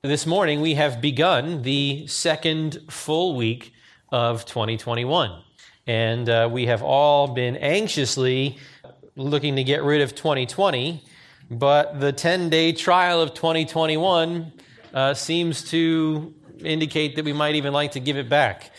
This morning, we have begun the second full week of 2021. And we have all been anxiously looking to get rid of 2020, but the 10-day trial of 2021 seems to indicate that we might even like to give it back.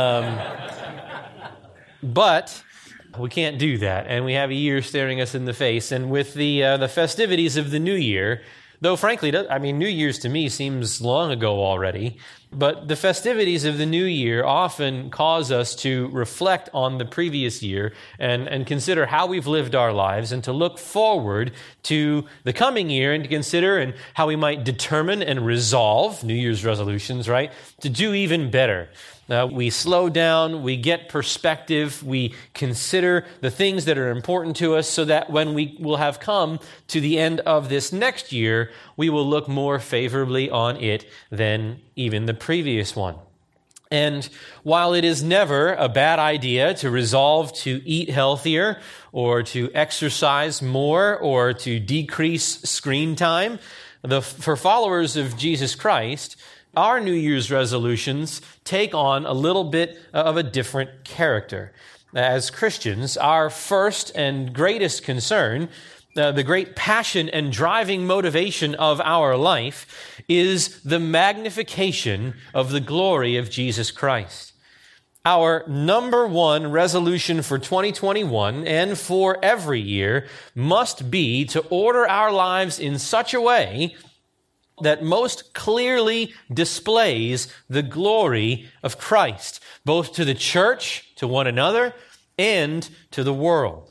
But we can't do that, and we have a year staring us in the face. And with the festivities of the new year, though frankly, New Year's to me seems long ago already, but the festivities of the new year often cause us to reflect on the previous year and consider how we've lived our lives and to look forward to the coming year and to consider and how we might determine and resolve New Year's resolutions, right, to do even better. We slow down, we get perspective, we consider the things that are important to us so that when we will have come to the end of this next year, we will look more favorably on it than even the previous one. And while it is never a bad idea to resolve to eat healthier or to exercise more or to decrease screen time, for followers of Jesus Christ, our New Year's resolutions take on a little bit of a different character. As Christians, our first and greatest concern, the great passion and driving motivation of our life, is the magnification of the glory of Jesus Christ. Our number one resolution for 2021 and for every year must be to order our lives in such a way that most clearly displays the glory of Christ, both to the church, to one another, and to the world.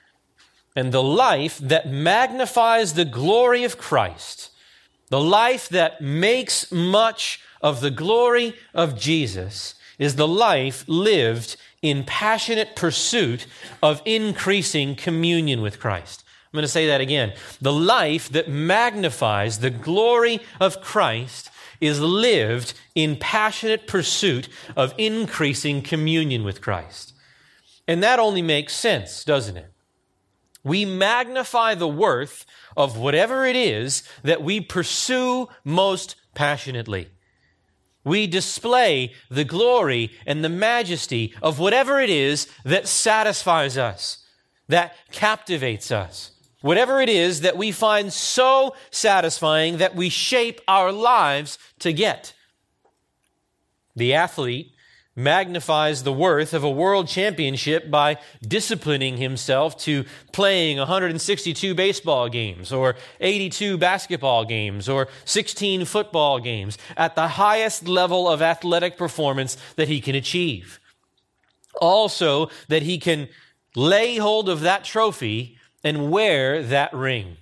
And the life that magnifies the glory of Christ, the life that makes much of the glory of Jesus, is the life lived in passionate pursuit of increasing communion with Christ. I'm going to say that again. The life that magnifies the glory of Christ is lived in passionate pursuit of increasing communion with Christ. And that only makes sense, doesn't it? We magnify the worth of whatever it is that we pursue most passionately. We display the glory and the majesty of whatever it is that satisfies us, that captivates us. Whatever it is that we find so satisfying that we shape our lives to get. The athlete magnifies the worth of a world championship by disciplining himself to playing 162 baseball games or 82 basketball games or 16 football games at the highest level of athletic performance that he can achieve. Also, that he can lay hold of that trophy and wear that ring.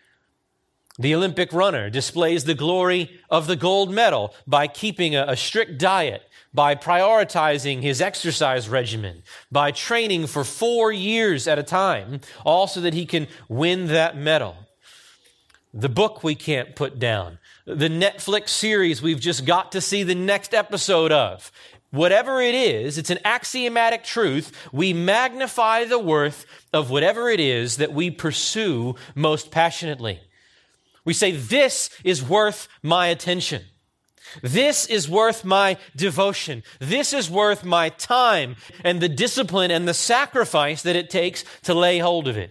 The Olympic runner displays the glory of the gold medal by keeping a strict diet, by prioritizing his exercise regimen, by training for 4 years at a time, all so that he can win that medal. The book we can't put down, the Netflix series we've just got to see the next episode of. Whatever it is, it's an axiomatic truth. We magnify the worth of whatever it is that we pursue most passionately. We say, this is worth my attention. This is worth my devotion. This is worth my time and the discipline and the sacrifice that it takes to lay hold of it.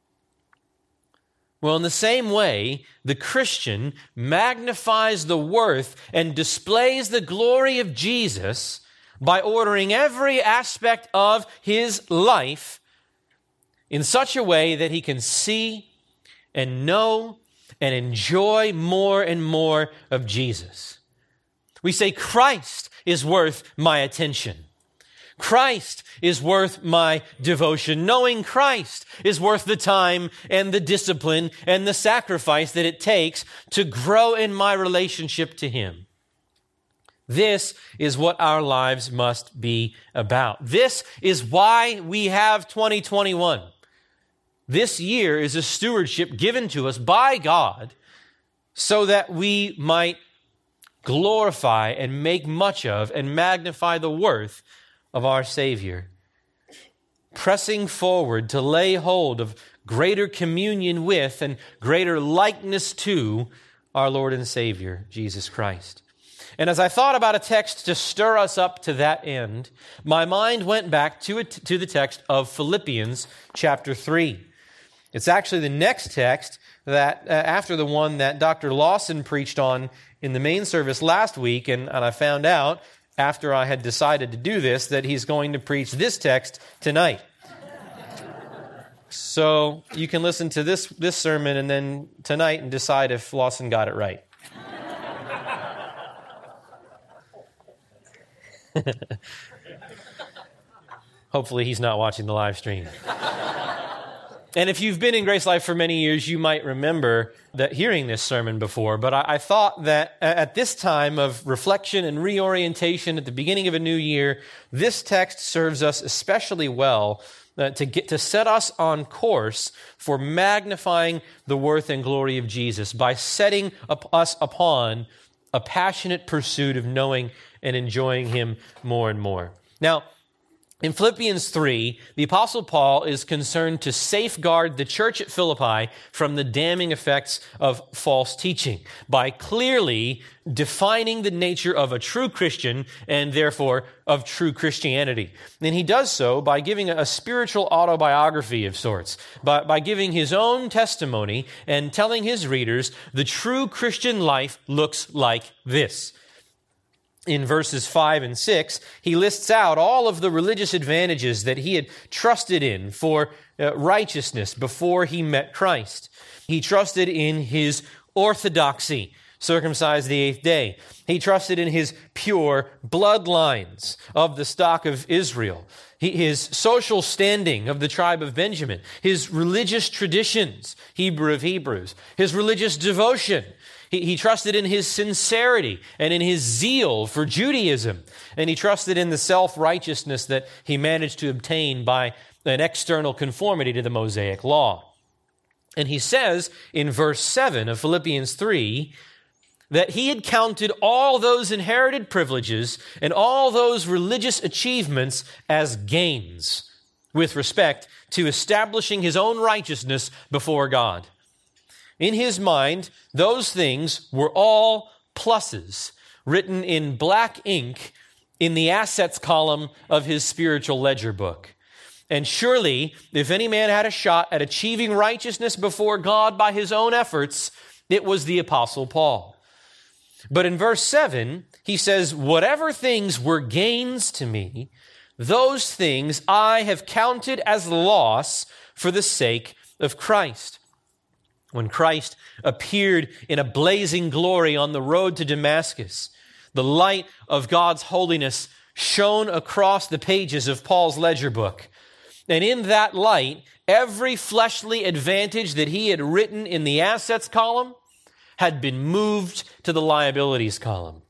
Well, in the same way, the Christian magnifies the worth and displays the glory of Jesus by ordering every aspect of his life in such a way that he can see and know and enjoy more and more of Jesus. We say, Christ is worth my attention. Christ is worth my devotion. Knowing Christ is worth the time and the discipline and the sacrifice that it takes to grow in my relationship to Him. This is what our lives must be about. This is why we have 2021. This year is a stewardship given to us by God so that we might glorify and make much of and magnify the worth of our Savior. Pressing forward to lay hold of greater communion with and greater likeness to our Lord and Savior, Jesus Christ. And as I thought about a text to stir us up to that end, my mind went back to the text of Philippians chapter 3. It's actually the next text that after the one that Dr. Lawson preached on in the main service last week, and I found out after I had decided to do this that he's going to preach this text tonight. So you can listen to this sermon and then tonight and decide if Lawson got it right. Hopefully he's not watching the live stream. And if you've been in Grace Life for many years, you might remember that hearing this sermon before. But I thought that at this time of reflection and reorientation at the beginning of a new year, this text serves us especially well to set us on course for magnifying the worth and glory of Jesus by setting us upon a passionate pursuit of knowing and enjoying Him more and more. Now, in Philippians 3, the Apostle Paul is concerned to safeguard the church at Philippi from the damning effects of false teaching by clearly defining the nature of a true Christian and therefore of true Christianity. And he does so by giving a spiritual autobiography of sorts, by giving his own testimony and telling his readers the true Christian life looks like this. In verses 5 and 6, he lists out all of the religious advantages that he had trusted in for righteousness before he met Christ. He trusted in his orthodoxy, circumcised the 8th day. He trusted in his pure bloodlines of the stock of Israel, his social standing of the tribe of Benjamin, his religious traditions, Hebrew of Hebrews, his religious devotion. He trusted in his sincerity and in his zeal for Judaism. And he trusted in the self-righteousness that he managed to obtain by an external conformity to the Mosaic law. And he says in verse 7 of Philippians 3 that he had counted all those inherited privileges and all those religious achievements as gains with respect to establishing his own righteousness before God. In his mind, those things were all pluses written in black ink in the assets column of his spiritual ledger book. And surely, if any man had a shot at achieving righteousness before God by his own efforts, it was the Apostle Paul. But in verse 7, he says, "Whatever things were gains to me, those things I have counted as loss for the sake of Christ." When Christ appeared in a blazing glory on the road to Damascus, the light of God's holiness shone across the pages of Paul's ledger book. And in that light, every fleshly advantage that he had written in the assets column had been moved to the liabilities column.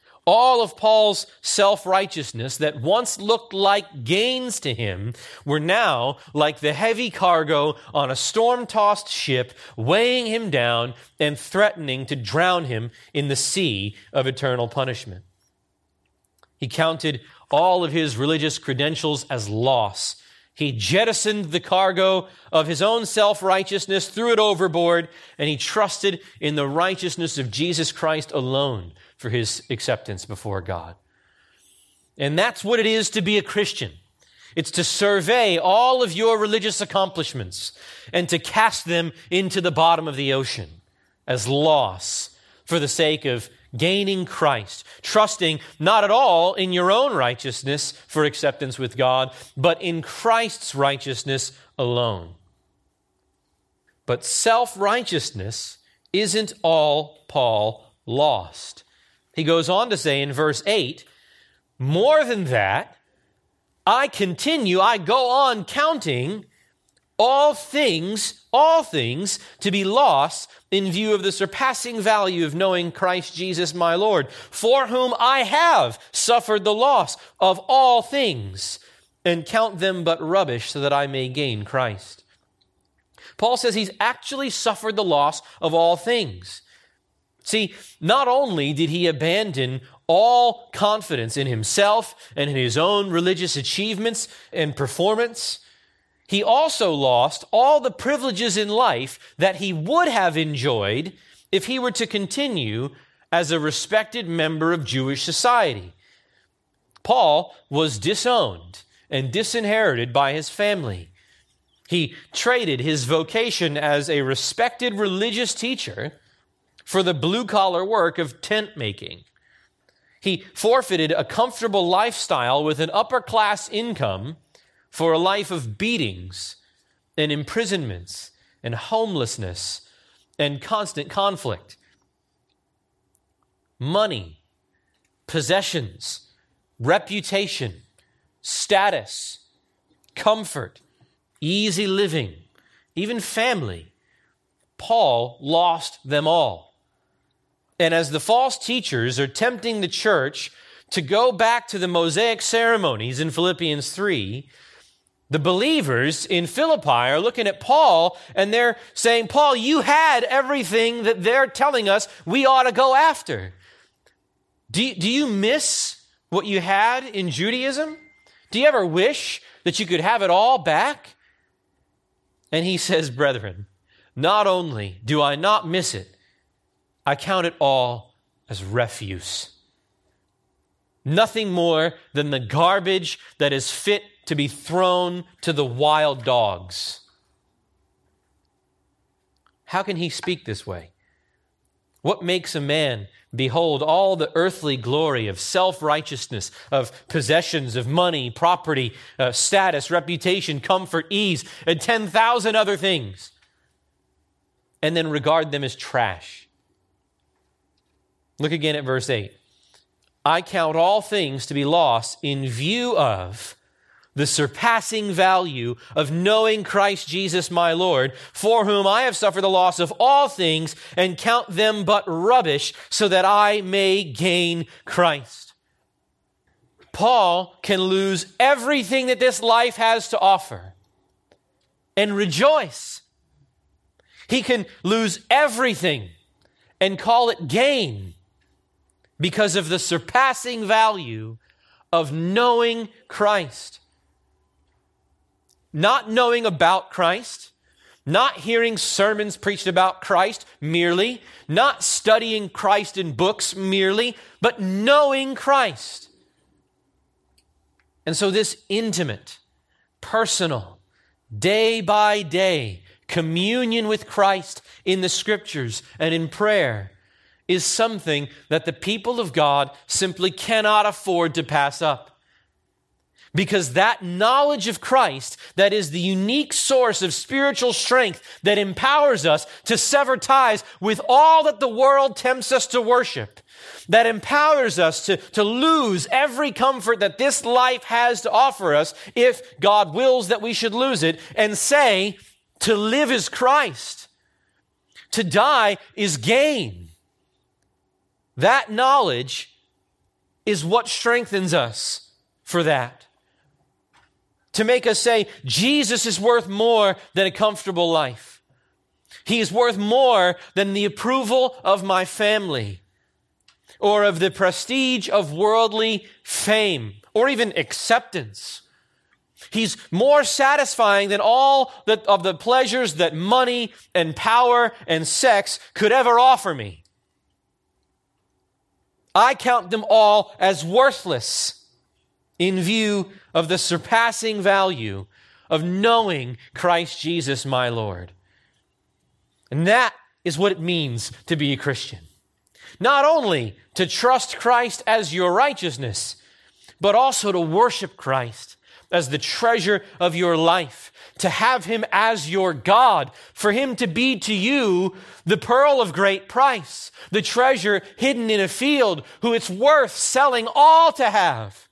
All of Paul's self-righteousness that once looked like gains to him were now like the heavy cargo on a storm-tossed ship, weighing him down and threatening to drown him in the sea of eternal punishment. He counted all of his religious credentials as loss. He jettisoned the cargo of his own self-righteousness, threw it overboard, and he trusted in the righteousness of Jesus Christ alone for his acceptance before God. And that's what it is to be a Christian. It's to survey all of your religious accomplishments and to cast them into the bottom of the ocean as loss for the sake of gaining Christ, trusting not at all in your own righteousness for acceptance with God, but in Christ's righteousness alone. But self-righteousness isn't all Paul lost. He goes on to say in verse 8, "More than that, I go on counting all things to be lost in view of the surpassing value of knowing Christ Jesus my Lord, for whom I have suffered the loss of all things, and count them but rubbish so that I may gain Christ." Paul says he's actually suffered the loss of all things. See, not only did he abandon all confidence in himself and in his own religious achievements and performance, he also lost all the privileges in life that he would have enjoyed if he were to continue as a respected member of Jewish society. Paul was disowned and disinherited by his family. He traded his vocation as a respected religious teacher for the blue-collar work of tent making. He forfeited a comfortable lifestyle with an upper-class income for a life of beatings and imprisonments and homelessness and constant conflict. Money, possessions, reputation, status, comfort, easy living, even family. Paul lost them all. And as the false teachers are tempting the church to go back to the Mosaic ceremonies in Philippians 3, the believers in Philippi are looking at Paul and they're saying, Paul, you had everything that they're telling us we ought to go after. Do you miss what you had in Judaism? Do you ever wish that you could have it all back? And he says, brethren, not only do I not miss it, I count it all as refuse. Nothing more than the garbage that is fit to be thrown to the wild dogs. How can he speak this way? What makes a man behold all the earthly glory of self-righteousness, of possessions, of money, property, status, reputation, comfort, ease, and 10,000 other things, and then regard them as trash? Look again at verse 8. I count all things to be lost in view of the surpassing value of knowing Christ Jesus my Lord, for whom I have suffered the loss of all things and count them but rubbish, so that I may gain Christ. Paul can lose everything that this life has to offer and rejoice. He can lose everything and call it gain because of the surpassing value of knowing Christ. Not knowing about Christ, not hearing sermons preached about Christ merely, not studying Christ in books merely, but knowing Christ. And so this intimate, personal, day by day communion with Christ in the Scriptures and in prayer is something that the people of God simply cannot afford to pass up. Because that knowledge of Christ, that is the unique source of spiritual strength that empowers us to sever ties with all that the world tempts us to worship, that empowers us to lose every comfort that this life has to offer us, if God wills that we should lose it, and say, to live is Christ, to die is gain. That knowledge is what strengthens us for that. To make us say, Jesus is worth more than a comfortable life. He is worth more than the approval of my family, or of the prestige of worldly fame, or even acceptance. He's more satisfying than all of the pleasures that money and power and sex could ever offer me. I count them all as worthless in view of the surpassing value of knowing Christ Jesus my Lord. And that is what it means to be a Christian. Not only to trust Christ as your righteousness, but also to worship Christ as the treasure of your life, to have Him as your God, for Him to be to you the pearl of great price, the treasure hidden in a field, who it's worth selling all to have.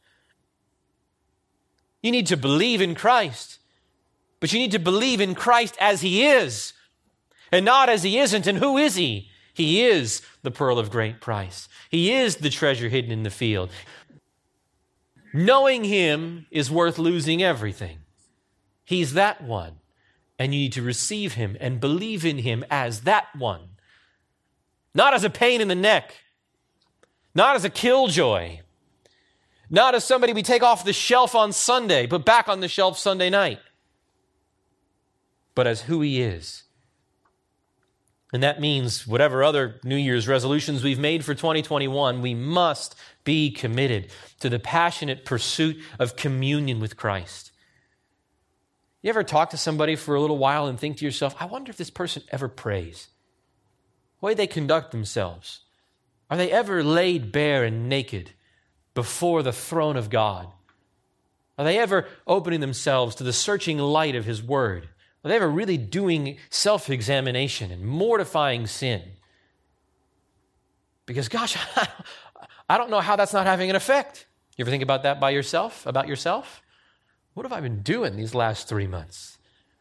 You need to believe in Christ, but you need to believe in Christ as He is, and not as He isn't. And who is He? He is the pearl of great price. He is the treasure hidden in the field. Knowing Him is worth losing everything. He's that one, and you need to receive Him and believe in Him as that one. Not as a pain in the neck, not as a killjoy, not as somebody we take off the shelf on Sunday, but back on the shelf Sunday night, but as who He is. And that means whatever other New Year's resolutions we've made for 2021, we must be committed to the passionate pursuit of communion with Christ. You ever talk to somebody for a little while and think to yourself, I wonder if this person ever prays? The way they conduct themselves. Are they ever laid bare and naked before the throne of God? Are they ever opening themselves to the searching light of His Word? Are they ever really doing self-examination and mortifying sin? Because, gosh, I don't know how that's not having an effect. You ever think about that by yourself, about yourself? What have I been doing these last 3 months?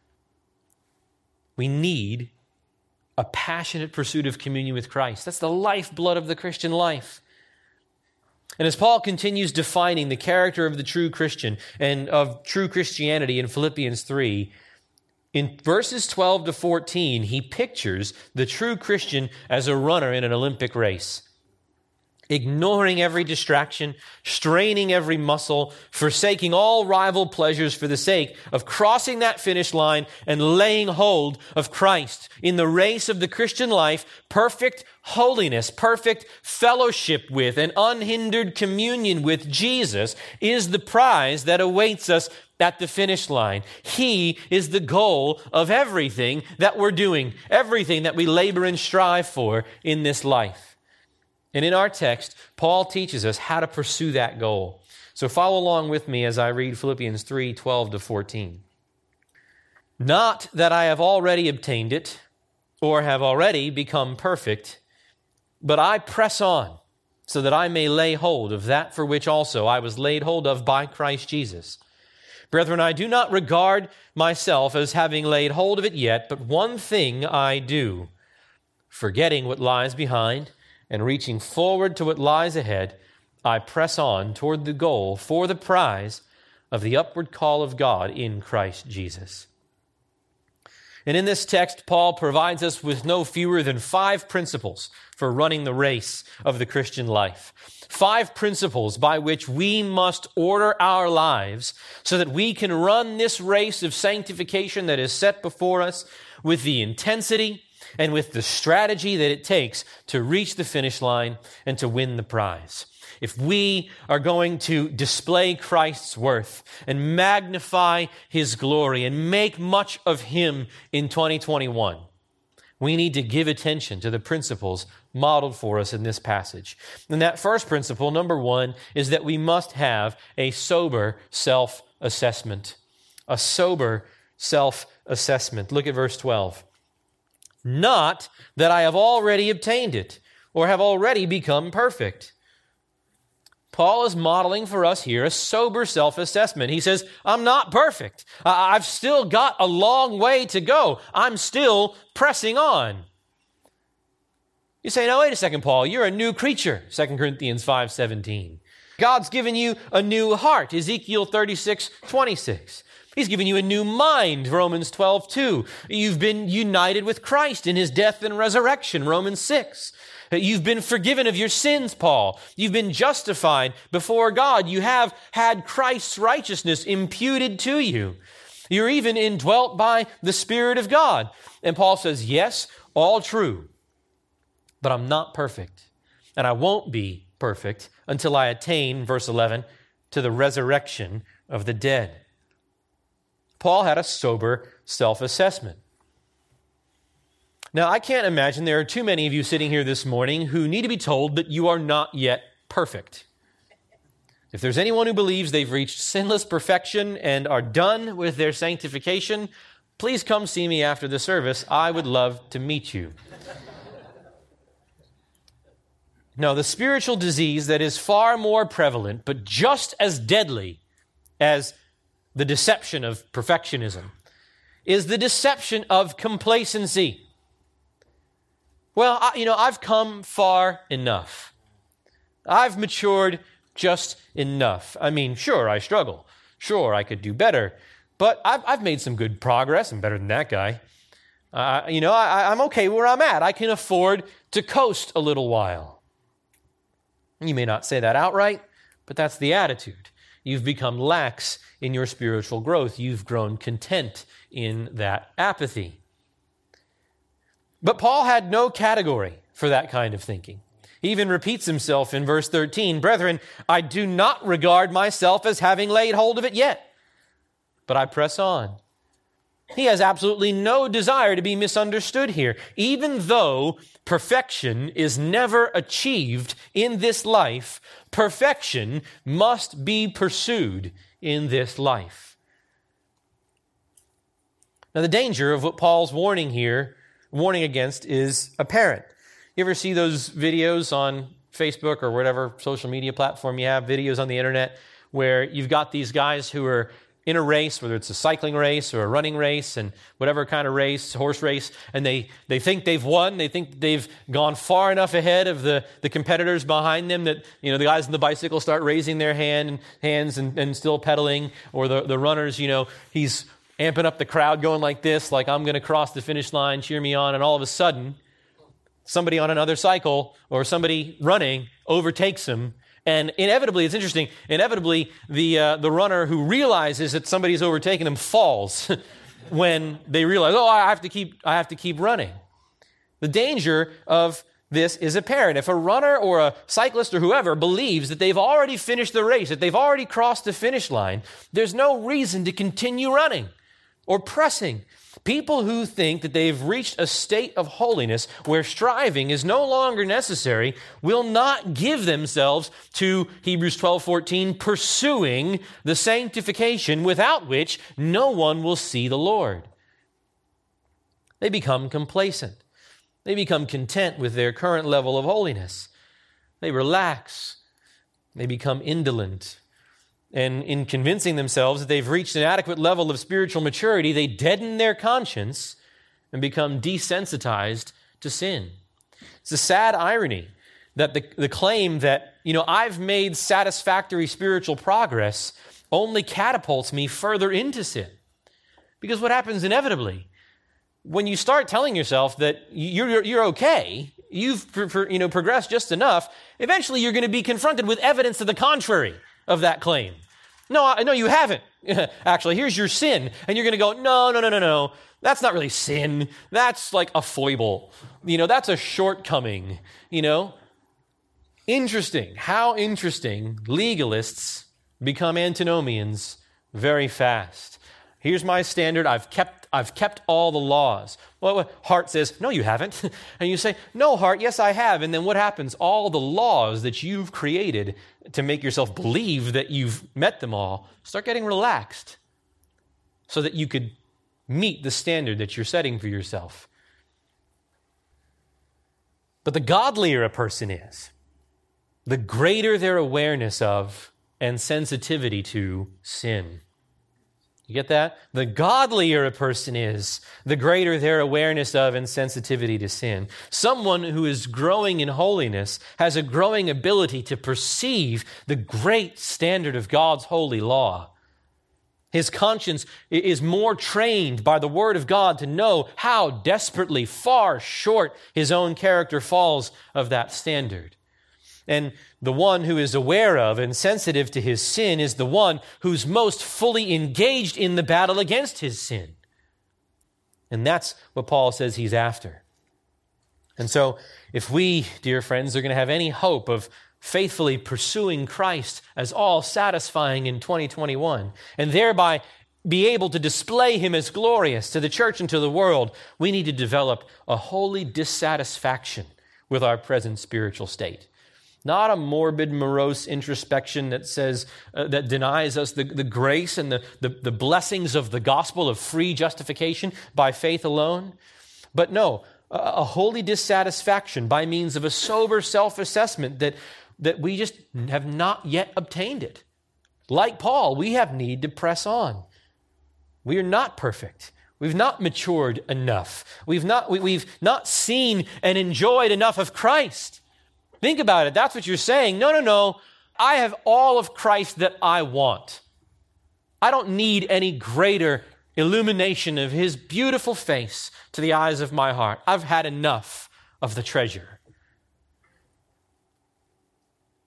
We need a passionate pursuit of communion with Christ. That's the lifeblood of the Christian life. And as Paul continues defining the character of the true Christian and of true Christianity in Philippians 3, in verses 12 to 14, he pictures the true Christian as a runner in an Olympic race, ignoring every distraction, straining every muscle, forsaking all rival pleasures for the sake of crossing that finish line and laying hold of Christ. In the race of the Christian life, perfect holiness, perfect fellowship with, and unhindered communion with Jesus is the prize that awaits us at the finish line. He is the goal of everything that we're doing, everything that we labor and strive for in this life. And in our text, Paul teaches us how to pursue that goal. So follow along with me as I read Philippians 3, 12 to 14. Not that I have already obtained it or have already become perfect, but I press on so that I may lay hold of that for which also I was laid hold of by Christ Jesus. Brethren, I do not regard myself as having laid hold of it yet, but one thing I do, forgetting what lies behind and reaching forward to what lies ahead, I press on toward the goal for the prize of the upward call of God in Christ Jesus. And in this text, Paul provides us with no fewer than 5 principles for running the race of the Christian life. 5 principles by which we must order our lives so that we can run this race of sanctification that is set before us with the intensity and with the strategy that it takes to reach the finish line and to win the prize. If we are going to display Christ's worth and magnify His glory and make much of Him in 2021, we need to give attention to the principles modeled for us in this passage. And that first principle, number 1, is that we must have a sober self-assessment. A sober self-assessment. Look at verse 12. Not that I have already obtained it or have already become perfect. Paul is modeling for us here a sober self-assessment. He says, I'm not perfect. I've still got a long way to go. I'm still pressing on. You say, no, wait a second, Paul. You're a new creature, 2 Corinthians 5:17. God's given you a new heart, Ezekiel 36:26. He's given you a new mind, Romans 12:2. You've been united with Christ in His death and resurrection, Romans 6. You've been forgiven of your sins, Paul. You've been justified before God. You have had Christ's righteousness imputed to you. You're even indwelt by the Spirit of God. And Paul says, yes, all true, but I'm not perfect. And I won't be perfect until I attain, verse 11, to the resurrection of the dead. Paul had a sober self-assessment. Now, I can't imagine there are too many of you sitting here this morning who need to be told that you are not yet perfect. If there's anyone who believes they've reached sinless perfection and are done with their sanctification, please come see me after the service. I would love to meet you. No, the spiritual disease that is far more prevalent, but just as deadly as the deception of perfectionism, is the deception of complacency. Well, I've come far enough. I've matured just enough. I mean, sure, I struggle. Sure, I could do better. But I've made some good progress. I'm better than that guy. I'm okay where I'm at. I can afford to coast a little while. You may not say that outright, but that's the attitude. You've become lax in your spiritual growth. You've grown content in that apathy. But Paul had no category for that kind of thinking. He even repeats himself in verse 13, "Brethren, I do not regard myself as having laid hold of it yet, but I press on." He has absolutely no desire to be misunderstood here. Even though perfection is never achieved in this life, perfection must be pursued in this life. Now, the danger of what Paul's warning against is apparent. You ever see those videos on Facebook or whatever social media platform you have, videos on the internet, where you've got these guys who are in a race, whether it's a cycling race or a running race and whatever kind of race, horse race, and they think they've won. They think they've gone far enough ahead of the competitors behind them that, the guys on the bicycle start raising their hands and still pedaling, or the runners, he's amping up the crowd going like this, like, I'm going to cross the finish line, cheer me on, and all of a sudden, somebody on another cycle or somebody running overtakes him. And inevitably, it's interesting, the runner who realizes that somebody's overtaken him falls when they realize, I have to keep running. The danger of this is apparent. If a runner or a cyclist or whoever believes that they've already finished the race, that they've already crossed the finish line, there's no reason to continue running or pressing. People who think that they've reached a state of holiness where striving is no longer necessary will not give themselves to, Hebrews 12:14, pursuing the sanctification without which no one will see the Lord. They become complacent. They become content with their current level of holiness. They relax. They become indolent. And in convincing themselves that they've reached an adequate level of spiritual maturity, they deaden their conscience and become desensitized to sin. It's a sad irony that the claim that, I've made satisfactory spiritual progress only catapults me further into sin. Because what happens inevitably, when you start telling yourself that you're okay, you've progressed just enough, eventually you're going to be confronted with evidence to the contrary of that claim. No, you haven't. Actually, here's your sin. And you're going to go, no. That's not really sin. That's like a foible. That's a shortcoming. Interesting. How interesting legalists become antinomians very fast. Here's my standard. I've kept all the laws. Well, Hart says, no, you haven't. And you say, no, Hart, yes, I have. And then what happens? All the laws that you've created to make yourself believe that you've met them all start getting relaxed so that you could meet the standard that you're setting for yourself. But the godlier a person is, the greater their awareness of and sensitivity to sin. You get that? The godlier a person is, the greater their awareness of and sensitivity to sin. Someone who is growing in holiness has a growing ability to perceive the great standard of God's holy law. His conscience is more trained by the Word of God to know how desperately far short his own character falls of that standard. And the one who is aware of and sensitive to his sin is the one who's most fully engaged in the battle against his sin. And that's what Paul says he's after. And so, if we, dear friends, are going to have any hope of faithfully pursuing Christ as all satisfying in 2021, and thereby be able to display him as glorious to the church and to the world, we need to develop a holy dissatisfaction with our present spiritual state. Not a morbid, morose introspection that says, that denies us the grace and the blessings of the gospel of free justification by faith alone. But no, a holy dissatisfaction by means of a sober self-assessment that we just have not yet obtained it. Like Paul, we have need to press on. We are not perfect. We've not matured enough. We've not seen and enjoyed enough of Christ. Think about it. That's what you're saying. No. I have all of Christ that I want. I don't need any greater illumination of his beautiful face to the eyes of my heart. I've had enough of the treasure.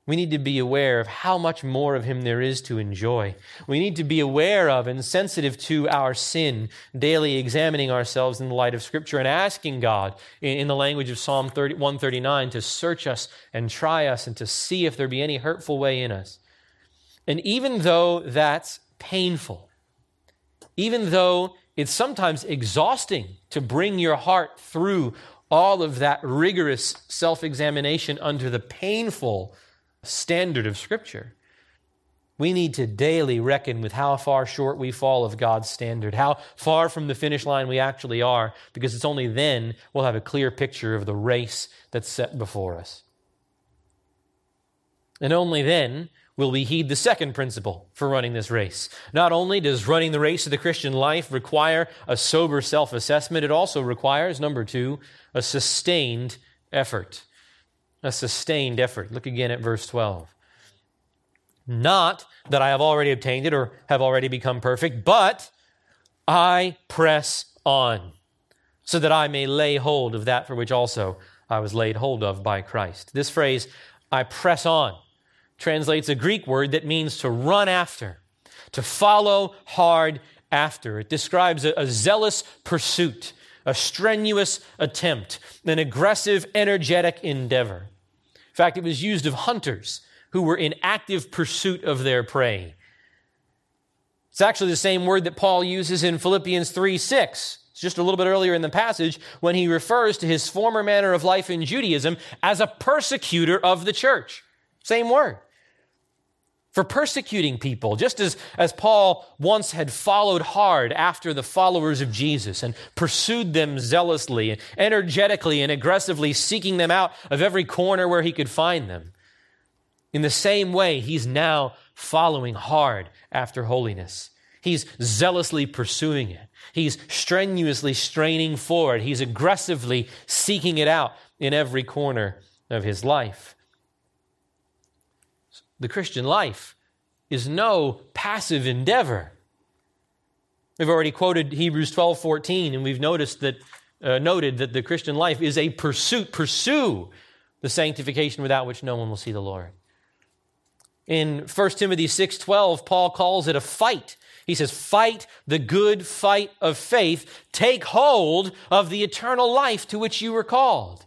We need to be aware of how much more of him there is to enjoy. We need to be aware of and sensitive to our sin, daily examining ourselves in the light of Scripture and asking God, in the language of Psalm 139, to search us and try us and to see if there be any hurtful way in us. And even though that's painful, even though it's sometimes exhausting to bring your heart through all of that rigorous self-examination under the painful standard of Scripture, we need to daily reckon with how far short we fall of God's standard, how far from the finish line we actually are, because it's only then we'll have a clear picture of the race that's set before us. And only then will we heed the second principle for running this race. Not only does running the race of the Christian life require a sober self-assessment, it also requires, number two, a sustained effort. A sustained effort. Look again at verse 12. Not that I have already obtained it or have already become perfect, but I press on, so that I may lay hold of that for which also I was laid hold of by Christ. This phrase, I press on, translates a Greek word that means to run after, to follow hard after. It describes a zealous pursuit, a strenuous attempt, an aggressive, energetic endeavor. In fact, it was used of hunters who were in active pursuit of their prey. It's actually the same word that Paul uses in Philippians 3:6. It's just a little bit earlier in the passage when he refers to his former manner of life in Judaism as a persecutor of the church. Same word. For persecuting people, just as Paul once had followed hard after the followers of Jesus and pursued them zealously and energetically and aggressively, seeking them out of every corner where he could find them. In the same way, he's now following hard after holiness. He's zealously pursuing it. He's strenuously straining forward. He's aggressively seeking it out in every corner of his life. The Christian life is no passive endeavor. We've already quoted Hebrews 12:14, and we've noted that the Christian life is a pursuit. Pursue the sanctification without which no one will see the Lord. In 1 Timothy 6:12, Paul calls it a fight. He says, fight the good fight of faith. Take hold of the eternal life to which you were called.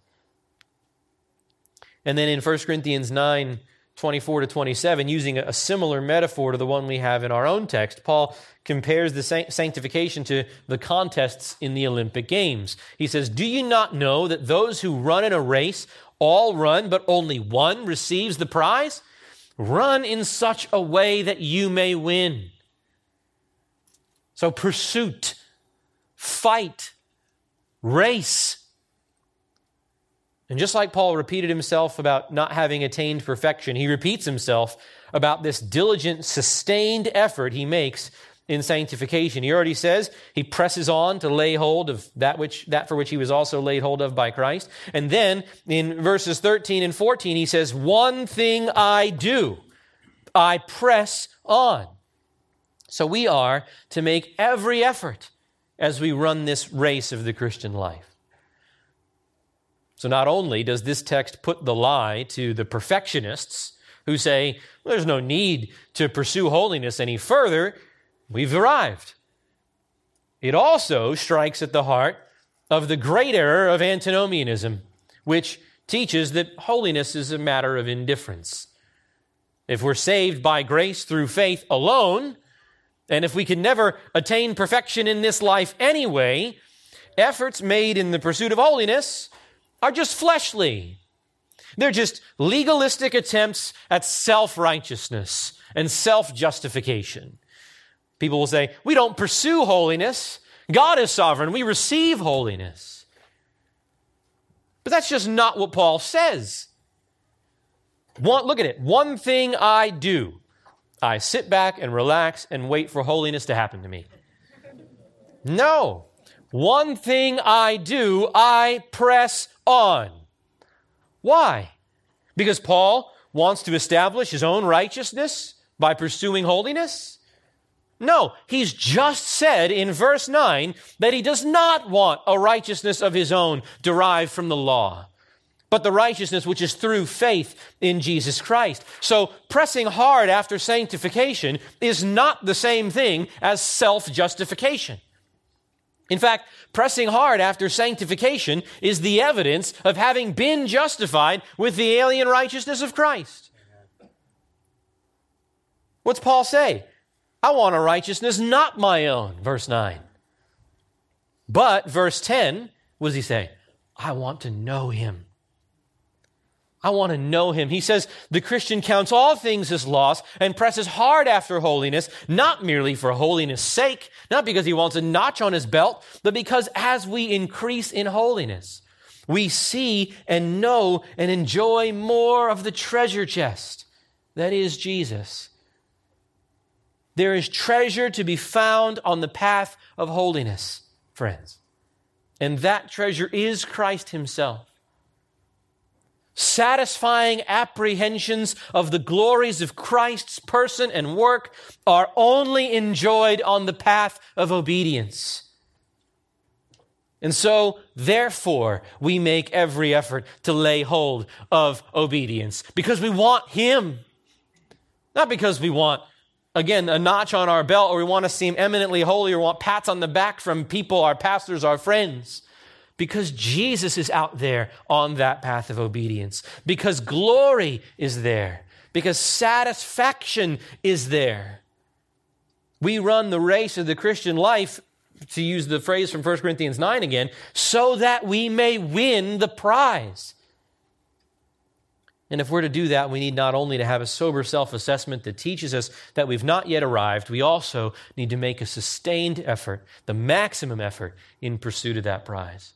And then in 1 Corinthians 9:24-27, using a similar metaphor to the one we have in our own text, Paul compares the sanctification to the contests in the Olympic Games. He says, do you not know that those who run in a race all run, but only one receives the prize? Run in such a way that you may win. So pursuit, fight, race. And just like Paul repeated himself about not having attained perfection, he repeats himself about this diligent, sustained effort he makes in sanctification. He already says he presses on to lay hold of that for which he was also laid hold of by Christ. And then in verses 13 and 14, he says, one thing I do, I press on. So we are to make every effort as we run this race of the Christian life. So not only does this text put the lie to the perfectionists who say, well, there's no need to pursue holiness any further, we've arrived. It also strikes at the heart of the great error of antinomianism, which teaches that holiness is a matter of indifference. If we're saved by grace through faith alone, and if we can never attain perfection in this life anyway, efforts made in the pursuit of holiness are just fleshly. They're just legalistic attempts at self-righteousness and self-justification. People will say, we don't pursue holiness. God is sovereign. We receive holiness. But that's just not what Paul says. Look at it. One thing I do. I sit back and relax and wait for holiness to happen to me. No. One thing I do, I press on. Why? Because Paul wants to establish his own righteousness by pursuing holiness? No, he's just said in verse 9 that he does not want a righteousness of his own derived from the law, but the righteousness which is through faith in Jesus Christ. So pressing hard after sanctification is not the same thing as self-justification. In fact, pressing hard after sanctification is the evidence of having been justified with the alien righteousness of Christ. What's Paul say? I want a righteousness not my own, verse 9. But, verse 10, what does he say? I want to know him. I want to know him. He says the Christian counts all things as loss and presses hard after holiness, not merely for holiness' sake, not because he wants a notch on his belt, but because as we increase in holiness, we see and know and enjoy more of the treasure chest that is Jesus. There is treasure to be found on the path of holiness, friends. And that treasure is Christ himself. Satisfying apprehensions of the glories of Christ's person and work are only enjoyed on the path of obedience. And so, therefore, we make every effort to lay hold of obedience because we want him. Not because we want, again, a notch on our belt or we want to seem eminently holy or want pats on the back from people, our pastors, our friends. Because Jesus is out there on that path of obedience. Because glory is there. Because satisfaction is there. We run the race of the Christian life, to use the phrase from 1 Corinthians 9 again, so that we may win the prize. And if we're to do that, we need not only to have a sober self-assessment that teaches us that we've not yet arrived, we also need to make a sustained effort, the maximum effort, in pursuit of that prize.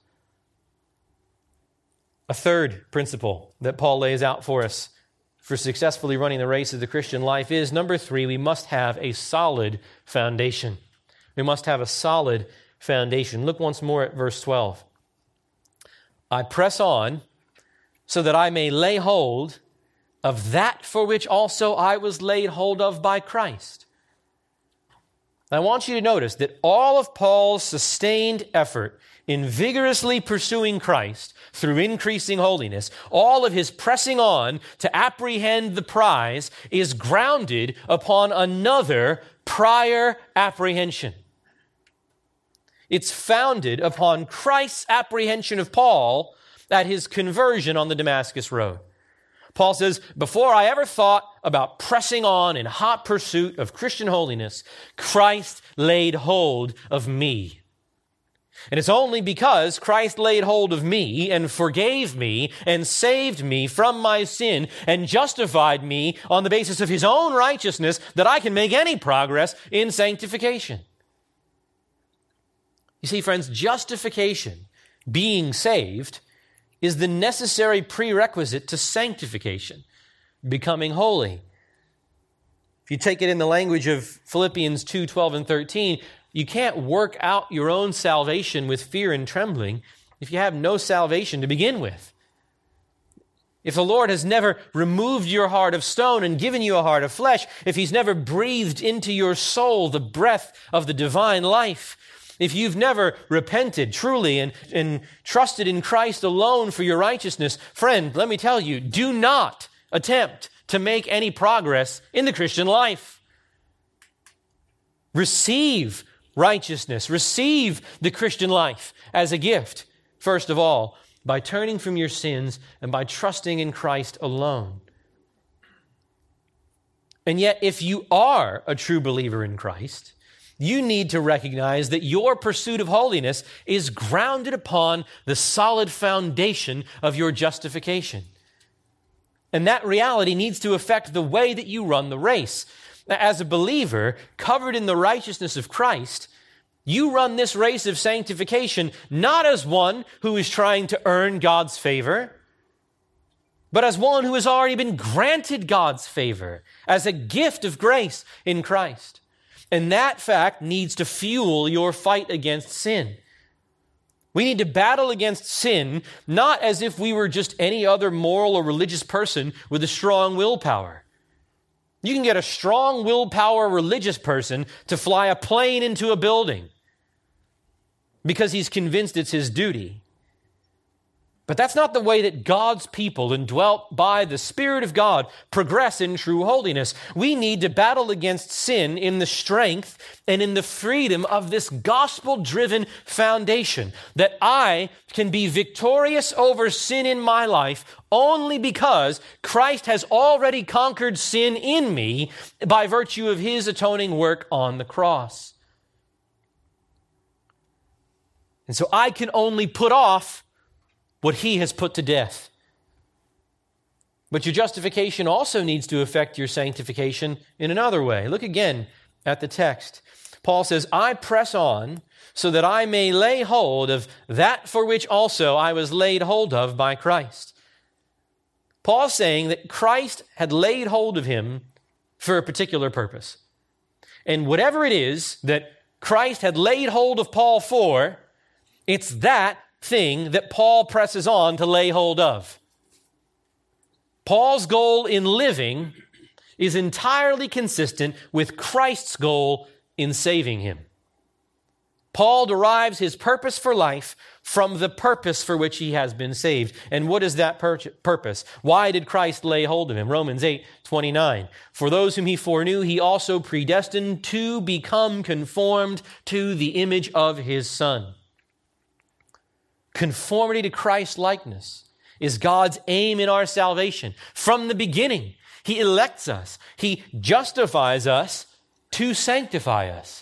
A third principle that Paul lays out for us for successfully running the race of the Christian life is, number 3, we must have a solid foundation. We must have a solid foundation. Look once more at verse 12. I press on so that I may lay hold of that for which also I was laid hold of by Christ. I want you to notice that all of Paul's sustained effort in vigorously pursuing Christ through increasing holiness, all of his pressing on to apprehend the prize is grounded upon another prior apprehension. It's founded upon Christ's apprehension of Paul at his conversion on the Damascus Road. Paul says, before I ever thought about pressing on in hot pursuit of Christian holiness, Christ laid hold of me. And it's only because Christ laid hold of me and forgave me and saved me from my sin and justified me on the basis of his own righteousness that I can make any progress in sanctification. You see, friends, justification, being saved, is the necessary prerequisite to sanctification, becoming holy. If you take it in the language of Philippians 2:12 and 13, you can't work out your own salvation with fear and trembling if you have no salvation to begin with. If the Lord has never removed your heart of stone and given you a heart of flesh, if he's never breathed into your soul the breath of the divine life, if you've never repented truly and trusted in Christ alone for your righteousness, friend, let me tell you, do not attempt to make any progress in the Christian life. Receive righteousness. Receive the Christian life as a gift, first of all, by turning from your sins and by trusting in Christ alone. And yet, if you are a true believer in Christ, you need to recognize that your pursuit of holiness is grounded upon the solid foundation of your justification. And that reality needs to affect the way that you run the race. As a believer, covered in the righteousness of Christ, you run this race of sanctification not as one who is trying to earn God's favor, but as one who has already been granted God's favor as a gift of grace in Christ. And that fact needs to fuel your fight against sin. We need to battle against sin not as if we were just any other moral or religious person with a strong willpower. You can get a strong willpower religious person to fly a plane into a building because he's convinced it's his duty. But that's not the way that God's people, indwelt by the Spirit of God, progress in true holiness. We need to battle against sin in the strength and in the freedom of this gospel-driven foundation, that I can be victorious over sin in my life only because Christ has already conquered sin in me by virtue of his atoning work on the cross. And so I can only put off what he has put to death. But your justification also needs to affect your sanctification in another way. Look again at the text. Paul says, I press on so that I may lay hold of that for which also I was laid hold of by Christ. Paul's saying that Christ had laid hold of him for a particular purpose. And whatever it is that Christ had laid hold of Paul for, it's that thing that Paul presses on to lay hold of. Paul's goal in living is entirely consistent with Christ's goal in saving him. Paul derives his purpose for life from the purpose for which he has been saved. And what is that purpose? Why did Christ lay hold of him? Romans 8:29. For those whom he foreknew, he also predestined to become conformed to the image of his Son. Conformity to Christ's likeness is God's aim in our salvation. From the beginning, he elects us. He justifies us to sanctify us.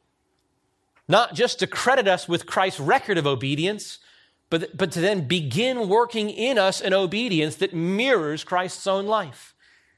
Not just to credit us with Christ's record of obedience, but to then begin working in us an obedience that mirrors Christ's own life.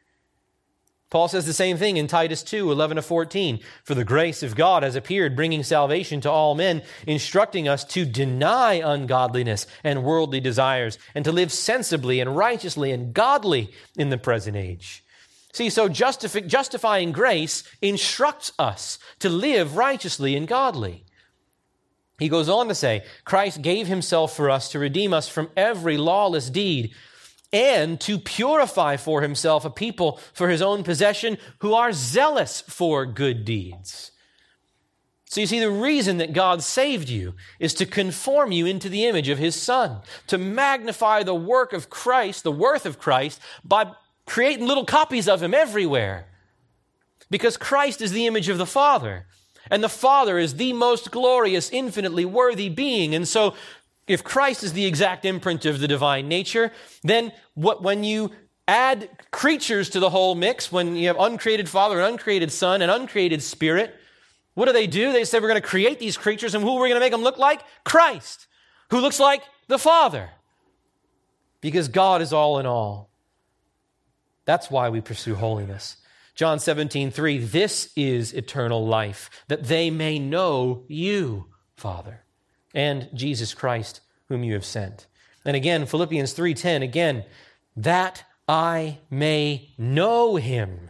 Paul says the same thing in Titus 2:11-14. For the grace of God has appeared, bringing salvation to all men, instructing us to deny ungodliness and worldly desires, and to live sensibly and righteously and godly in the present age. See, so justifying grace instructs us to live righteously and godly. He goes on to say, Christ gave himself for us to redeem us from every lawless deed, and to purify for himself a people for his own possession who are zealous for good deeds. So you see, the reason that God saved you is to conform you into the image of his Son, to magnify the work of Christ, the worth of Christ, by creating little copies of him everywhere. Because Christ is the image of the Father, and the Father is the most glorious, infinitely worthy being. And so if Christ is the exact imprint of the divine nature, then when you add creatures to the whole mix, when you have uncreated Father and uncreated Son and uncreated Spirit, what do? They say we're going to create these creatures, and who are we going to make them look like? Christ, who looks like the Father. Because God is all in all. That's why we pursue holiness. John 17:3, this is eternal life, that they may know you, Father, and Jesus Christ, whom you have sent. And again, Philippians 3:10, again, that I may know him.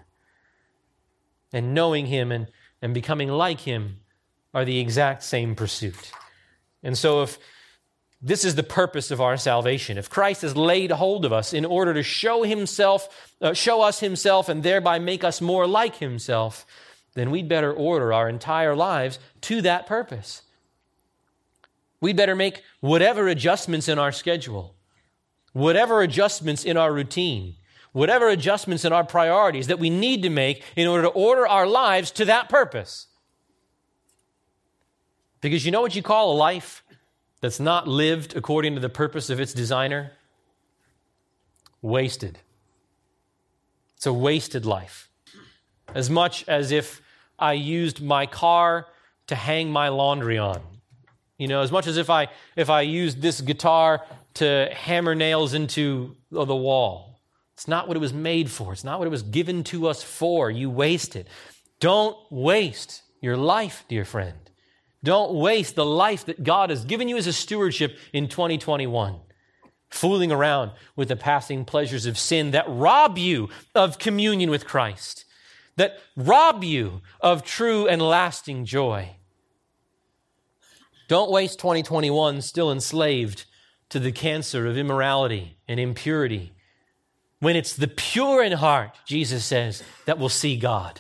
And knowing him and becoming like him are the exact same pursuit. And so if this is the purpose of our salvation, if Christ has laid hold of us in order to show us himself and thereby make us more like himself, then we'd better order our entire lives to that purpose. We'd better make whatever adjustments in our schedule, whatever adjustments in our routine, whatever adjustments in our priorities that we need to make in order to order our lives to that purpose. Because you know what you call a life that's not lived according to the purpose of its designer? Wasted. It's a wasted life. As much as if I used my car to hang my laundry on. You know, as much as if I used this guitar to hammer nails into the wall. It's not what it was made for. It's not what it was given to us for. You waste it. Don't waste your life, dear friend. Don't waste the life that God has given you as a stewardship in 2021, fooling around with the passing pleasures of sin that rob you of communion with Christ, that rob you of true and lasting joy. Don't waste 2021 still enslaved to the cancer of immorality and impurity, when it's the pure in heart, Jesus says, that will see God.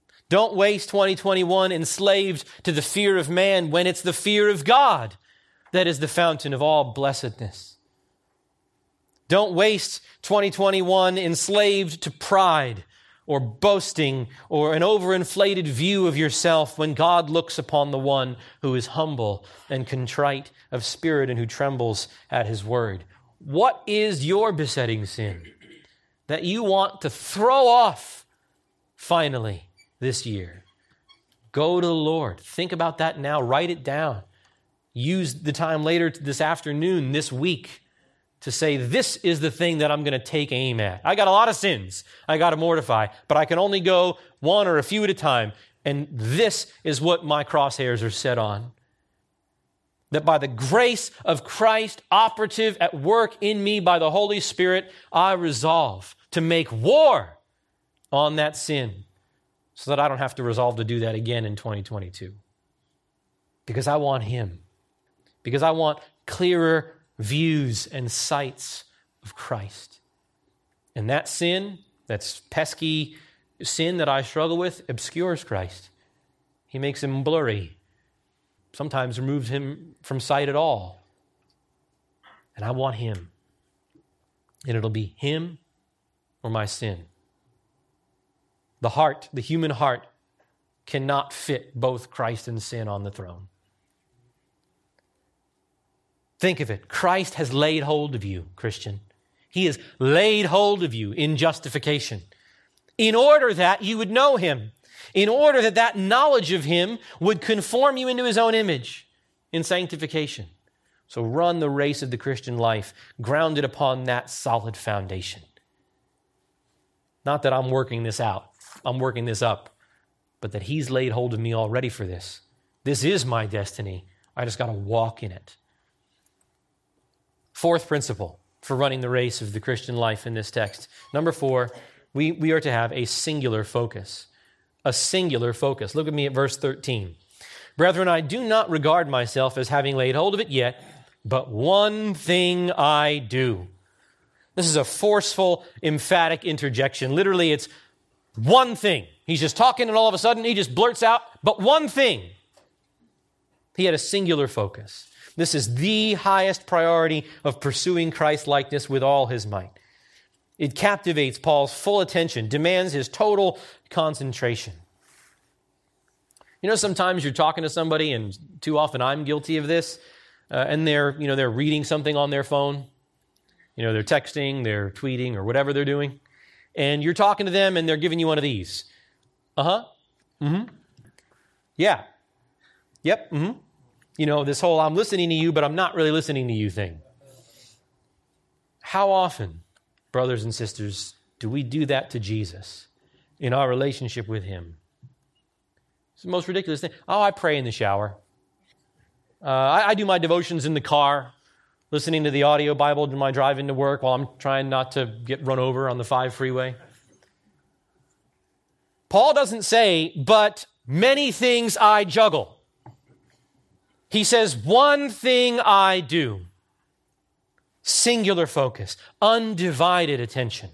Don't waste 2021 enslaved to the fear of man when it's the fear of God that is the fountain of all blessedness. Don't waste 2021 enslaved to pride or boasting or an overinflated view of yourself when God looks upon the one who is humble and contrite of spirit and who trembles at his word. What is your besetting sin that you want to throw off finally this year? Go to the Lord. Think about that now. Write it down. Use the time later this afternoon, this week, to say, this is the thing that I'm going to take aim at. I got a lot of sins I got to mortify, but I can only go one or a few at a time. And this is what my crosshairs are set on. That by the grace of Christ operative at work in me by the Holy Spirit, I resolve to make war on that sin so that I don't have to resolve to do that again in 2022. Because I want Him. Because I want clearer views and sights of Christ. And that sin, that's pesky sin that I struggle with, obscures Christ. He makes Him blurry. Sometimes removes Him from sight at all. And I want Him. And it'll be Him or my sin. The heart, the human heart, cannot fit both Christ and sin on the throne. Think of it. Christ has laid hold of you, Christian. He has laid hold of you in justification in order that you would know Him, in order that that knowledge of Him would conform you into His own image in sanctification. So run the race of the Christian life grounded upon that solid foundation. Not that I'm working this out, I'm working this up, but that He's laid hold of me already for this. This is my destiny. I just got to walk in it. Fourth principle for running the race of the Christian life in this text. Number 4, we are to have a singular focus. A singular focus. Look at me at verse 13. Brethren, I do not regard myself as having laid hold of it yet, but one thing I do. This is a forceful, emphatic interjection. Literally, it's one thing. He's just talking and all of a sudden he just blurts out, but one thing. He had a singular focus. This is the highest priority of pursuing Christ-likeness with all his might. It captivates Paul's full attention, demands his total concentration. You know, sometimes you're talking to somebody, and too often I'm guilty of this, and they're reading something on their phone. They're texting, they're tweeting, or whatever they're doing. And you're talking to them, and they're giving you one of these. Uh-huh. Mm-hmm. Yeah. Yep. Mm-hmm. This whole I'm listening to you, but I'm not really listening to you thing. How often, brothers and sisters, do we do that to Jesus in our relationship with Him? It's the most ridiculous thing. Oh, I pray in the shower. I do my devotions in the car, listening to the audio Bible in my drive into work while I'm trying not to get run over on the 5 freeway. Paul doesn't say, but many things I juggle. He says, one thing I do. Singular focus, undivided attention.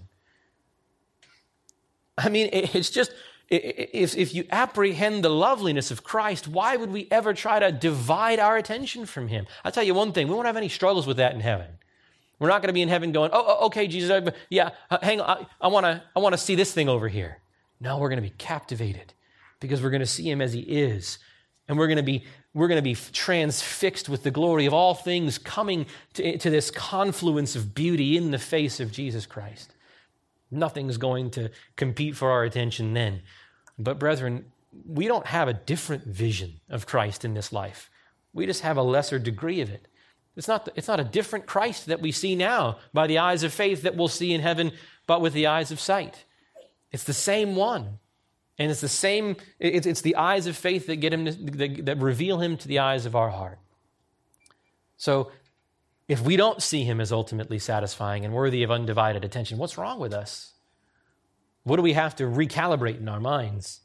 I mean, it's just, if you apprehend the loveliness of Christ, why would we ever try to divide our attention from Him? I'll tell you one thing, we won't have any struggles with that in heaven. We're not going to be in heaven going, oh, okay, Jesus, hang on, I want to see this thing over here. No, we're going to be captivated because we're going to see Him as He is. And we're going to be transfixed with the glory of all things coming to this confluence of beauty in the face of Jesus Christ. Nothing's going to compete for our attention then. But brethren, we don't have a different vision of Christ in this life. We just have a lesser degree of it. It's not a different Christ that we see now by the eyes of faith that we'll see in heaven, but with the eyes of sight. It's the same one. And it's the same, it's the eyes of faith that get Him that reveal Him to the eyes of our heart. So if we don't see Him as ultimately satisfying and worthy of undivided attention, what's wrong with us? What do we have to recalibrate in our minds?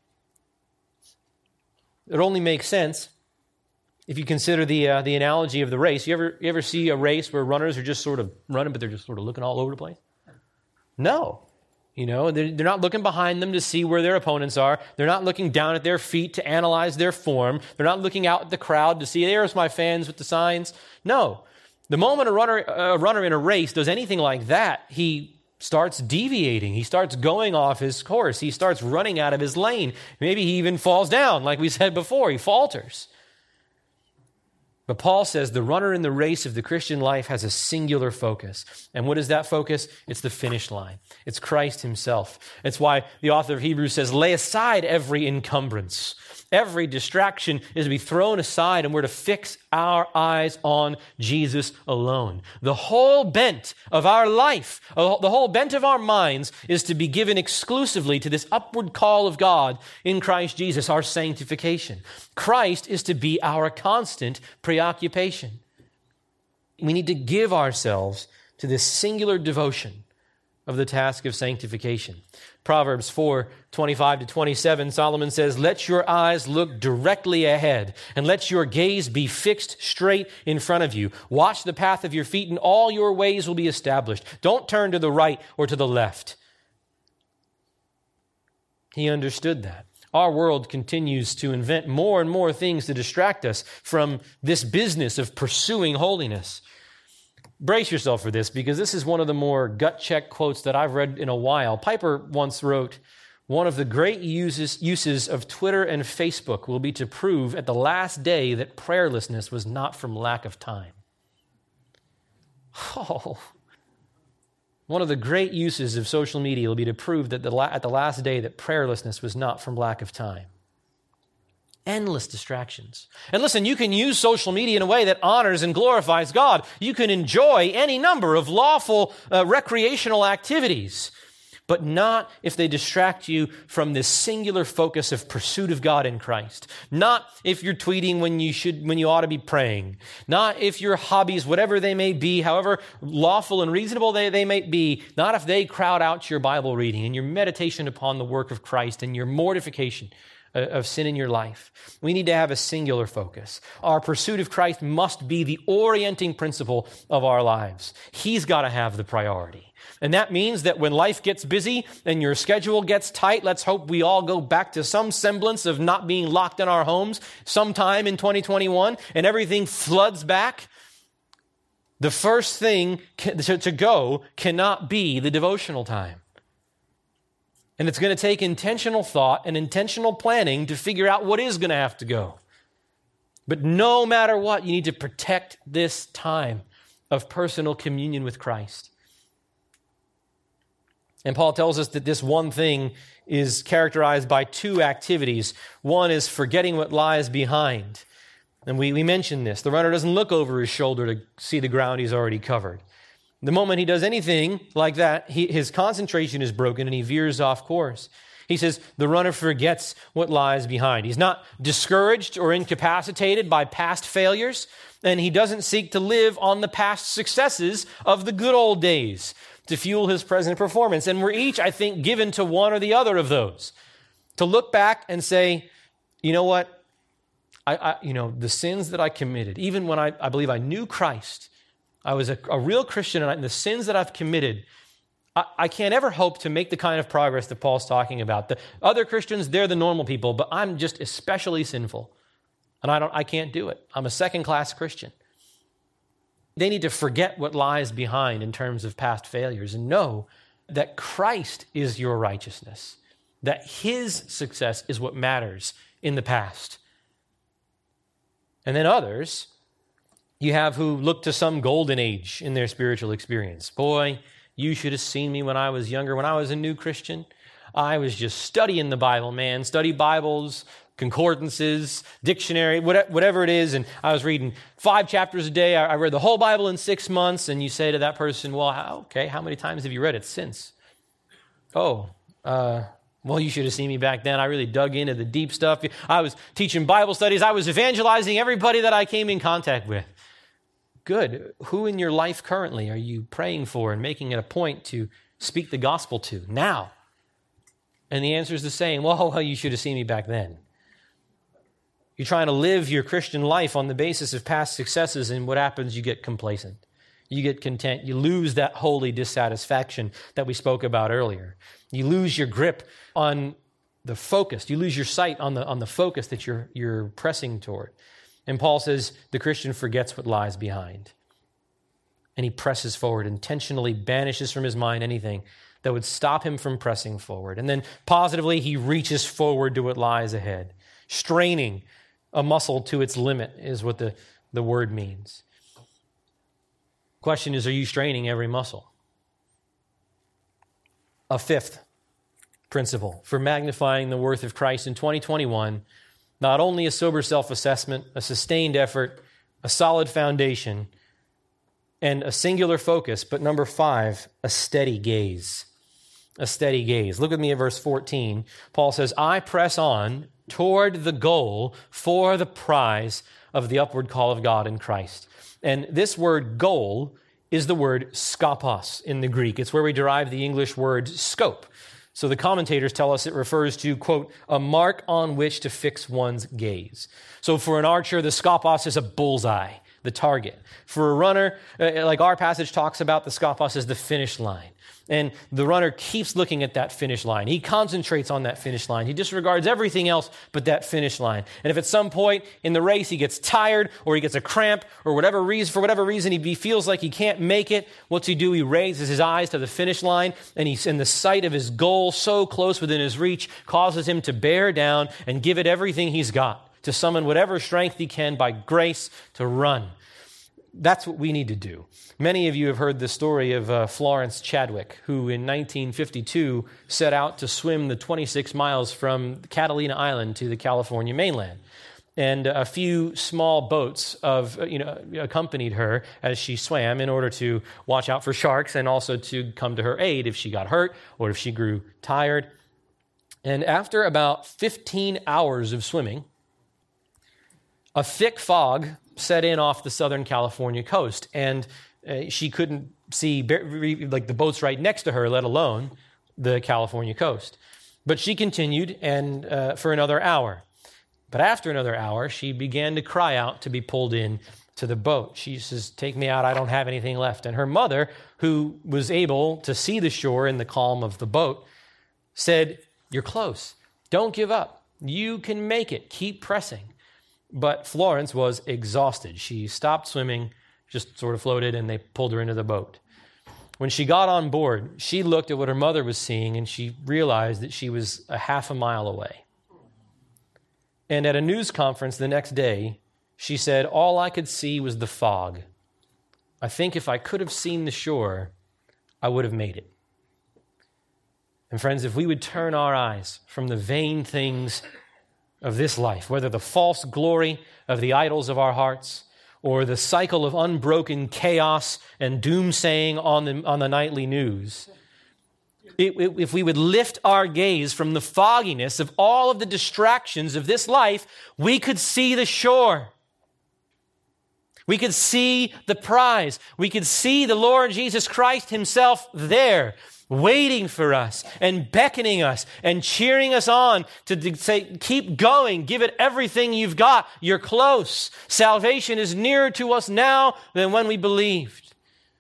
It only makes sense if you consider the analogy of the race. You ever see a race where runners are just sort of running, but they're just sort of looking all over the place? No. You know, they're not looking behind them to see where their opponents are. They're not looking down at their feet to analyze their form. They're not looking out at the crowd to see, there's my fans with the signs. No. The moment a runner in a race does anything like that, he starts deviating. He starts going off his course. He starts running out of his lane. Maybe he even falls down, like we said before. He falters. But Paul says the runner in the race of the Christian life has a singular focus. And what is that focus? It's the finish line. It's Christ himself. It's why the author of Hebrews says, lay aside every encumbrance. Every distraction is to be thrown aside, and we're to fix our eyes on Jesus alone. The whole bent of our life, the whole bent of our minds is to be given exclusively to this upward call of God in Christ Jesus, our sanctification. Christ is to be our constant preoccupation. We need to give ourselves to this singular devotion of the task of sanctification. Proverbs 4:25-27, Solomon says, let your eyes look directly ahead, and let your gaze be fixed straight in front of you. Watch the path of your feet, and all your ways will be established. Don't turn to the right or to the left. He understood that. Our world continues to invent more and more things to distract us from this business of pursuing holiness. Brace yourself for this, because this is one of the more gut-check quotes that I've read in a while. Piper once wrote, one of the great uses of Twitter and Facebook will be to prove at the last day that prayerlessness was not from lack of time. Oh, one of the great uses of social media will be to prove that at the last day that prayerlessness was not from lack of time. Endless distractions. And listen, you can use social media in a way that honors and glorifies God. You can enjoy any number of lawful recreational activities, but not if they distract you from this singular focus of pursuit of God in Christ. Not if you're tweeting when you ought to be praying. Not if your hobbies, whatever they may be, however lawful and reasonable they may be, not if they crowd out your Bible reading and your meditation upon the work of Christ and your mortification of sin in your life. We need to have a singular focus. Our pursuit of Christ must be the orienting principle of our lives. He's got to have the priority. And that means that when life gets busy and your schedule gets tight, let's hope we all go back to some semblance of not being locked in our homes sometime in 2021, and everything floods back. The first thing to go cannot be the devotional time. And it's going to take intentional thought and intentional planning to figure out what is going to have to go. But no matter what, you need to protect this time of personal communion with Christ. And Paul tells us that this one thing is characterized by two activities. One is forgetting what lies behind. And we mentioned this. The runner doesn't look over his shoulder to see the ground he's already covered. The moment he does anything like that, his concentration is broken and he veers off course. He says the runner forgets what lies behind. He's not discouraged or incapacitated by past failures, and he doesn't seek to live on the past successes of the good old days to fuel his present performance. And we're each, I think, given to one or the other of those. To look back and say, you know what? The sins that I committed, even when I believe I knew Christ, I was a real Christian, and the sins that I've committed, I can't ever hope to make the kind of progress that Paul's talking about. The other Christians, they're the normal people, but I'm just especially sinful, and I can't do it. I'm a second-class Christian. They need to forget what lies behind in terms of past failures and know that Christ is your righteousness, that his success is what matters in the past. And then others, you have who look to some golden age in their spiritual experience. Boy, you should have seen me when I was younger. When I was a new Christian, I was just studying the Bible, man. Study Bibles, concordances, dictionary, whatever it is. And I was reading 5 chapters a day. I read the whole Bible in 6 months. And you say to that person, well, how many times have you read it since? Well, you should have seen me back then. I really dug into the deep stuff. I was teaching Bible studies. I was evangelizing everybody that I came in contact with. Good. Who in your life currently are you praying for and making it a point to speak the gospel to now? And the answer is the same. Well, you should have seen me back then. You're trying to live your Christian life on the basis of past successes, and what happens? You get complacent. You get content. You lose that holy dissatisfaction that we spoke about earlier. You lose your grip on the focus. You lose your sight on the focus that you're pressing toward. And Paul says the Christian forgets what lies behind. And he presses forward, intentionally banishes from his mind anything that would stop him from pressing forward. And then positively, he reaches forward to what lies ahead. Straining a muscle to its limit is what the word means. Question is, are you straining every muscle? A fifth principle for magnifying the worth of Christ in 2021, not only a sober self-assessment, a sustained effort, a solid foundation, and a singular focus, but number 5, a steady gaze. A steady gaze. Look with me at verse 14. Paul says, I press on toward the goal for the prize of the upward call of God in Christ. And this word goal is the word skopos in the Greek. It's where we derive the English word scope. So the commentators tell us it refers to, quote, a mark on which to fix one's gaze. So for an archer, the skopos is a bullseye, the target. For a runner, like our passage talks about, the skopos is the finish line. And the runner keeps looking at that finish line. He concentrates on that finish line. He disregards everything else but that finish line. And if at some point in the race he gets tired or he gets a cramp or for whatever reason he feels like he can't make it, what's he do? He raises his eyes to the finish line, and he's in the sight of his goal so close within his reach causes him to bear down and give it everything he's got, to summon whatever strength he can by grace to run. That's what we need to do. Many of you have heard the story of Florence Chadwick, who in 1952 set out to swim the 26 miles from Catalina Island to the California mainland. And a few small boats accompanied her as she swam in order to watch out for sharks and also to come to her aid if she got hurt or if she grew tired. And after about 15 hours of swimming, a thick fog set in off the Southern California coast, and she couldn't see like the boats right next to her, let alone the California coast. But she continued and for another hour. But after another hour, she began to cry out to be pulled in to the boat. She says, "Take me out, I don't have anything left." And her mother, who was able to see the shore in the calm of the boat, said, "You're close. Don't give up. You can make it. Keep pressing." But Florence was exhausted. She stopped swimming, just sort of floated, and they pulled her into the boat. When she got on board, she looked at what her mother was seeing, and she realized that she was a half a mile away. And at a news conference the next day, she said, "All I could see was the fog. I think if I could have seen the shore, I would have made it." And friends, if we would turn our eyes from the vain things of this life, whether the false glory of the idols of our hearts or the cycle of unbroken chaos and doomsaying on the nightly news, if we would lift our gaze from the fogginess of all of the distractions of this life, we could see the shore. We could see the prize. We could see the Lord Jesus Christ himself there, waiting for us and beckoning us and cheering us on to say, "Keep going, give it everything you've got. You're close. Salvation is nearer to us now than when we believed."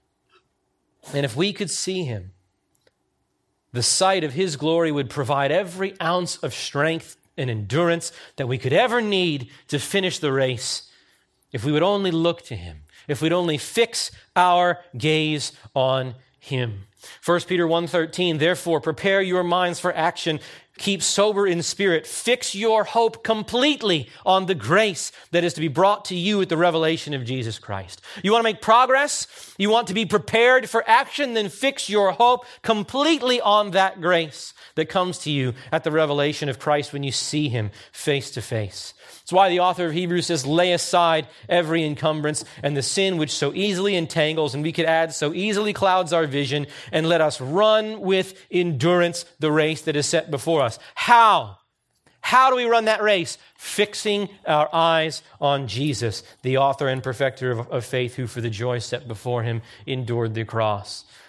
And if we could see him, the sight of his glory would provide every ounce of strength and endurance that we could ever need to finish the race. If we would only look to him, if we'd only fix our gaze on him. 1 Peter 1:13, "Therefore, prepare your minds for action. Keep sober in spirit. Fix your hope completely on the grace that is to be brought to you at the revelation of Jesus Christ." You want to make progress? You want to be prepared for action? Then fix your hope completely on that grace that comes to you at the revelation of Christ when you see him face to face. That's why the author of Hebrews says, "Lay aside every encumbrance and the sin which so easily entangles," and we could add, "so easily clouds our vision, and let us run with endurance the race that is set before us." How? How do we run that race? Fixing our eyes on Jesus, the author and perfecter of faith, who for the joy set before him endured the cross.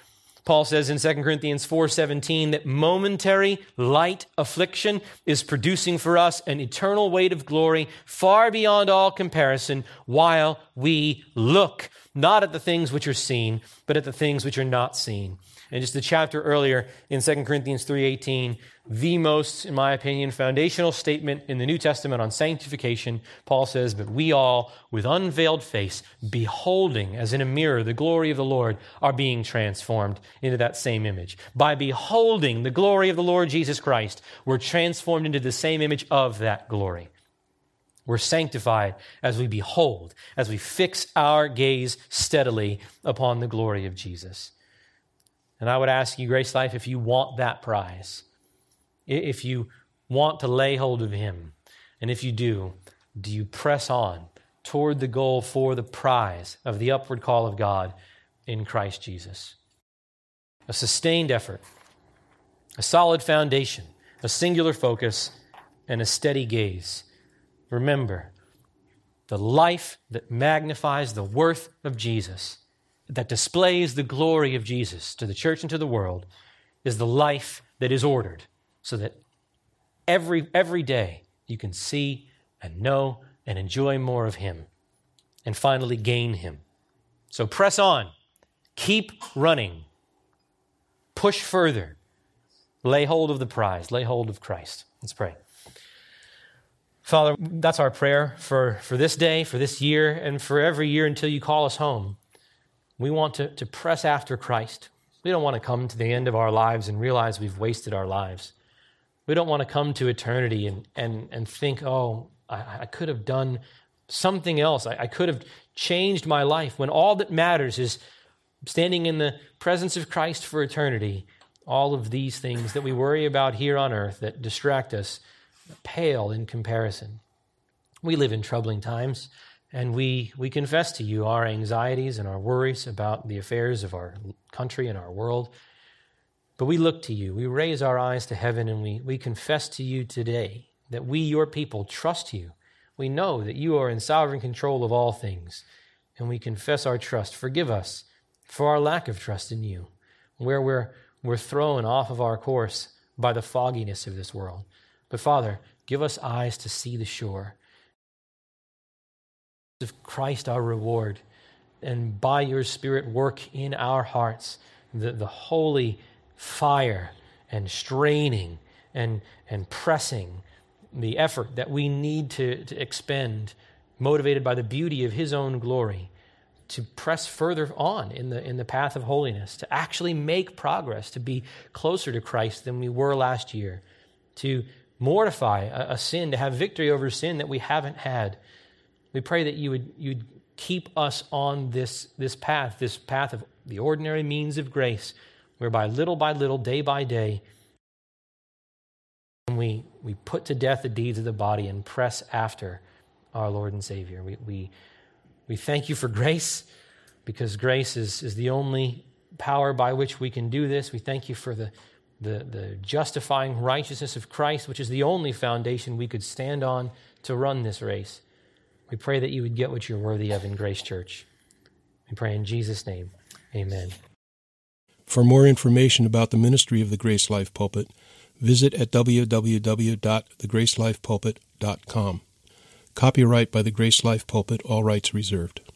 Paul says in 2 Corinthians 4:17 that momentary light affliction is producing for us an eternal weight of glory far beyond all comparison while we look not at the things which are seen, but at the things which are not seen. And just the chapter earlier in 2 Corinthians 3:18, the most, in my opinion, foundational statement in the New Testament on sanctification, Paul says, "But we all, with unveiled face, beholding as in a mirror the glory of the Lord, are being transformed into that same image." By beholding the glory of the Lord Jesus Christ, we're transformed into the same image of that glory. We're sanctified as we behold, as we fix our gaze steadily upon the glory of Jesus. And I would ask you, Grace Life, if you want that prize, if you want to lay hold of him, and if you do you press on toward the goal for the prize of the upward call of God in Christ Jesus? A sustained effort, a solid foundation, a singular focus, and a steady gaze. Remember, the life that magnifies the worth of Jesus, that displays the glory of Jesus to the church and to the world, is the life that is ordered so that every day you can see and know and enjoy more of him and finally gain him. So press on, keep running, push further, lay hold of the prize, lay hold of Christ. Let's pray. Father, that's our prayer for this day, for this year, and for every year until you call us home. We want to press after Christ. We don't want to come to the end of our lives and realize we've wasted our lives. We don't want to come to eternity and think, oh, I could have done something else. I could have changed my life, when all that matters is standing in the presence of Christ for eternity. All of these things that we worry about here on earth that distract us pale in comparison. We live in troubling times, and we confess to you our anxieties and our worries about the affairs of our country and our world. But we look to you. We raise our eyes to heaven, and we confess to you today that we, your people, trust you. We know that you are in sovereign control of all things, and we confess our trust. Forgive us for our lack of trust in you, where we're thrown off of our course by the fogginess of this world. But Father, give us eyes to see the shore of Christ, our reward, and by your Spirit work in our hearts the holy fire and straining and pressing, the effort that we need to expend, motivated by the beauty of his own glory, to press further on in the path of holiness, to actually make progress, to be closer to Christ than we were last year, to mortify a sin, to have victory over sin that we haven't had. We pray that you'd keep us on this path of the ordinary means of grace, whereby little by little, day by day, we put to death the deeds of the body and press after our Lord and Savior. We thank you for grace, because grace is the only power by which we can do this. We thank you for the justifying righteousness of Christ, which is the only foundation we could stand on to run this race. We pray that you would get what you're worthy of in Grace Church. We pray in Jesus' name, amen. For more information about the ministry of the Grace Life Pulpit, visit at www.thegracelifepulpit.com. Copyright by the Grace Life Pulpit, all rights reserved.